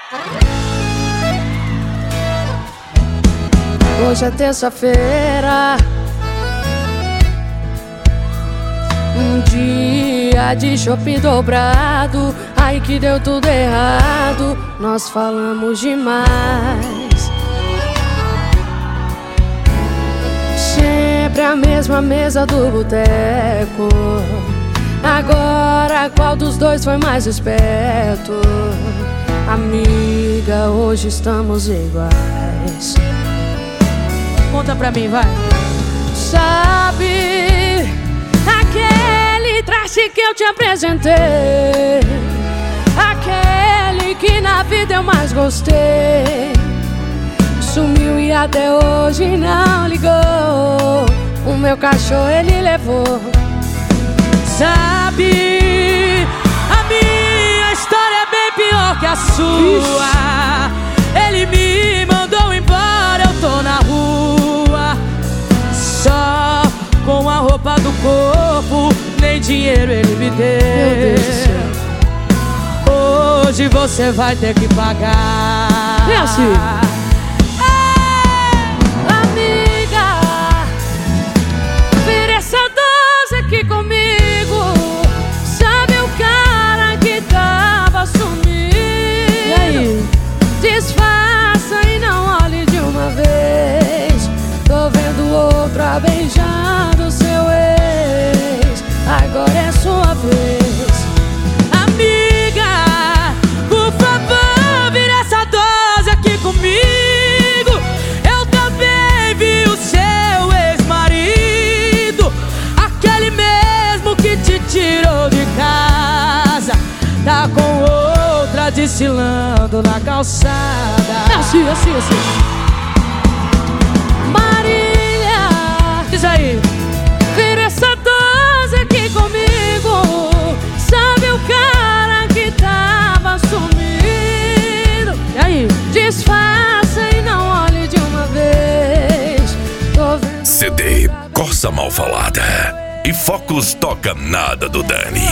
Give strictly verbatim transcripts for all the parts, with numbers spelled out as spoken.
Hoje é terça-feira, um dia de shopping dobrado. Ai que deu tudo errado, nós falamos demais. Sempre a mesma mesa do boteco. Agora qual dos dois foi mais esperto? Amiga, hoje estamos iguais. Conta pra mim, vai. Sabe aquele traje que eu te apresentei, aquele que na vida eu mais gostei, sumiu e até hoje não ligou. O meu cachorro ele levou. Sabe, a minha história é bem pior que a sua. Ele me mandou embora, eu tô na rua, só com a roupa do corpo, nem dinheiro ele me deu. Meu Deus do céu. Hoje você vai ter que pagar. É assim. Amiga, vira essa dose aqui comigo. Sabe o cara que tava sumido? E aí? Disfarça e não olhe de uma vez. Tô vendo outra beijando seu ex. Agora é sua vez. Amiga, por favor, vira essa dose aqui comigo. Eu também vi o seu ex-marido, aquele mesmo que te tirou de casa, tá com outra desfilando na calçada. É assim, assim, assim. Marília, Diz aí. vira essa dose aqui comigo. Sabe o cara que tava sumido? E aí? Disfarça e não olhe de uma vez. Tô vendo C D Corsa Mal Falada e Focus Toca Nada do Dani.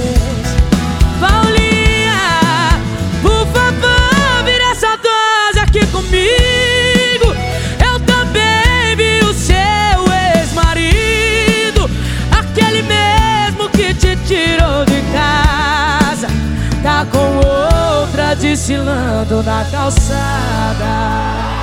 Paulinha, por favor, vira essa dose aqui comigo. Eu também vi o seu ex-marido, aquele mesmo que te tirou de casa, tá com outra desfilando na calçada.